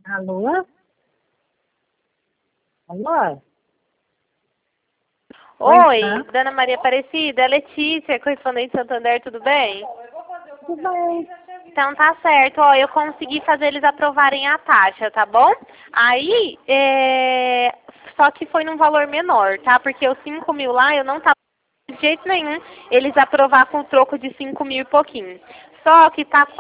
Alô? Alô? Oi, Tá? Dona Maria Aparecida, é Letícia, correspondente de Santander, tudo bem? Tudo bem. Então tá certo, ó, eu consegui fazer eles aprovarem a taxa, tá bom? Aí, só que foi num valor menor, tá? Porque os 5 mil lá, eu não tava de jeito nenhum eles aprovar com o troco de 5 mil e pouquinho. Só que tá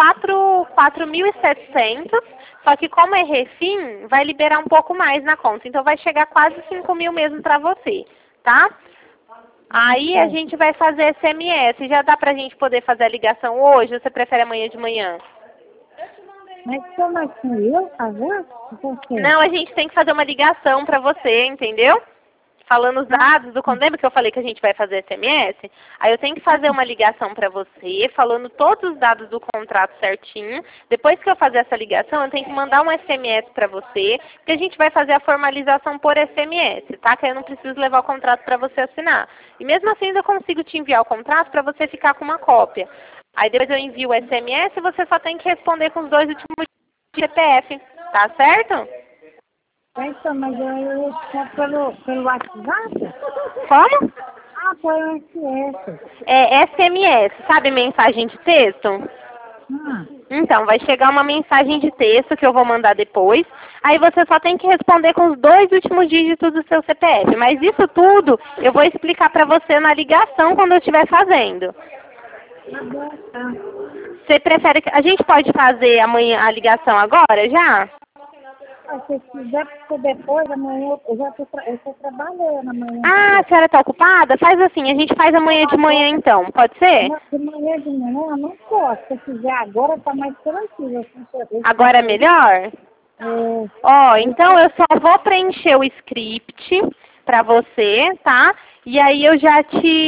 4.700, só que como é refim, vai liberar um pouco mais na conta. Então vai chegar quase 5 mil mesmo pra você, tá? Aí a gente vai fazer SMS. Já dá pra gente poder fazer a ligação hoje ou você prefere amanhã de manhã? Mas como assim? Eu fazer? Por quê? Não, a gente tem que fazer uma ligação pra você, entendeu? Falando os dados do condomínio que eu falei que a gente vai fazer SMS, aí eu tenho que fazer uma ligação para você, falando todos os dados do contrato certinho. Depois que eu fazer essa ligação, eu tenho que mandar um SMS para você, porque a gente vai fazer a formalização por SMS, tá? Que aí eu não preciso levar o contrato para você assinar. E mesmo assim, eu consigo te enviar o contrato para você ficar com uma cópia. Aí depois eu envio o SMS e você só tem que responder com os 2 últimos CPF, tá certo? Então, mas eu só pelo WhatsApp? Como? Ah, pelo SMS. É SMS, sabe mensagem de texto? Então, vai chegar uma mensagem de texto que eu vou mandar depois. Aí você só tem que responder com os 2 últimos dígitos do seu CPF. Mas isso tudo eu vou explicar pra você na ligação quando eu estiver fazendo. Tá bom, tá. Você prefere que... A gente pode fazer amanhã a ligação agora já? Ah, se quiser ser depois, amanhã eu já eu tô trabalhando amanhã. Ah, a senhora está ocupada? Faz assim, a gente faz amanhã de manhã então, pode ser? De manhã eu não posso. Se quiser agora, tá mais tranquilo. Agora é melhor? Ó, então eu só vou preencher o script pra você, tá? E aí eu já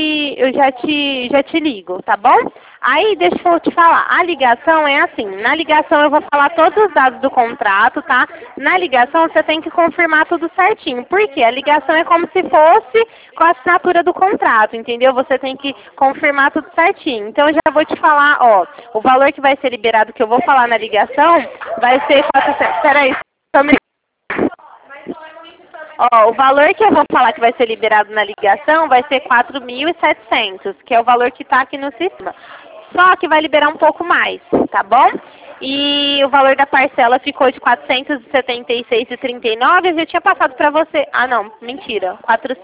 te ligo, tá bom? Aí deixa eu te falar, a ligação é assim, na ligação eu vou falar todos os dados do contrato, tá? Na ligação você tem que confirmar tudo certinho, porque a ligação é como se fosse com a assinatura do contrato, entendeu? Você tem que confirmar tudo certinho. Então eu já vou te falar, ó, o valor que vai ser liberado que eu vou falar na ligação vai ser 400, peraí, só me... Ó, o valor que eu vou falar que vai ser liberado na ligação vai ser 4.700, que é o valor que está aqui no sistema. Só que vai liberar um pouco mais, tá bom? E o valor da parcela ficou de 476,39. Eu já tinha passado para você. Ah, não, mentira.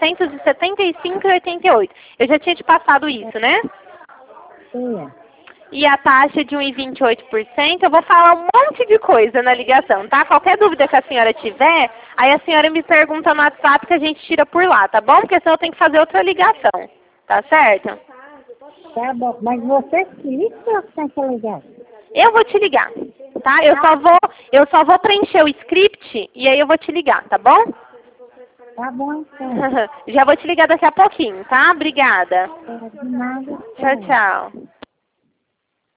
475,88. Eu já tinha te passado isso, né? Sim. E a taxa de 1,28%, eu vou falar um monte de coisa na ligação, tá? Qualquer dúvida que a senhora tiver, aí a senhora me pergunta no WhatsApp que a gente tira por lá, tá bom? Porque senão eu tenho que fazer outra ligação, tá certo? Tá bom. Mas você que liga ou você tem que ligar? Eu vou te ligar, tá? Eu só vou preencher o script e aí eu vou te ligar, tá bom? Tá bom, então. Já vou te ligar daqui a pouquinho, tá? Obrigada. De nada. Tchau, tchau.